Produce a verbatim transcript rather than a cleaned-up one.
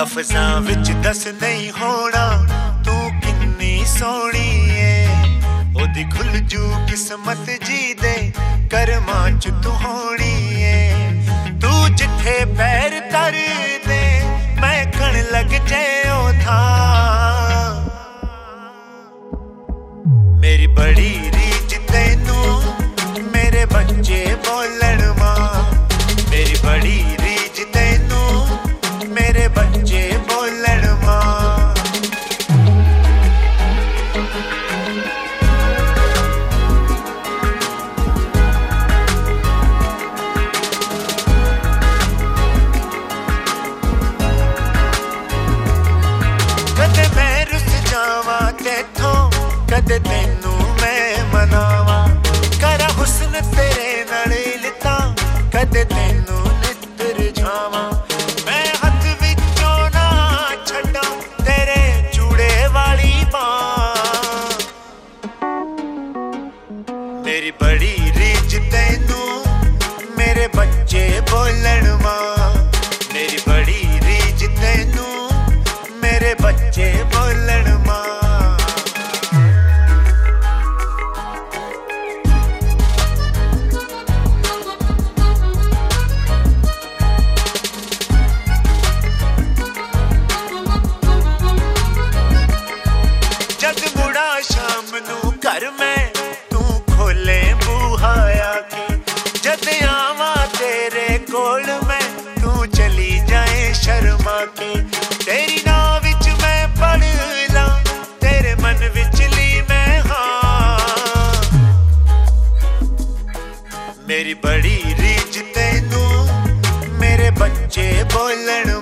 लफ्ज़ां विच दस नहीं होना तू किन्नी सोहनी है। ओदी खुल जू किस्मत जी दे करमां च तू होनी है। तू जिथे पैर धर दे मैं कण लग जाए ओ था। मेरी बड़ी रीझ तैनू मेरे बच्चे बोलन मां। मेरी बड़ी रीझ तैनू मेरे बच्चे बोलन मां। कदे मैं रुस जावा तेथों कदे तैनू मैं मनावा। करा हुस्न तेरे नाल लिता कदे तैनू नितर जावा। मैं हथ विचों ना छड्डा तेरे चूड़े वाली बां। मेरी बड़ी रीझ तैनू मेरे बच्चे बोलन मां। मेरी बड़ी रीझ तैनू मेरे बच्चे बोलन मां। जद मुड़ा शाम नू घर में तू खोले बूहाया के। जद आवा तेरे कोल में तू चली जाए शर्मा के। तेरी नां विच मैं पढ़ ला तेरे मन विचली मैं हाँ। मेरी बड़ी रीझ तैनू मेरे बच्चे बोलन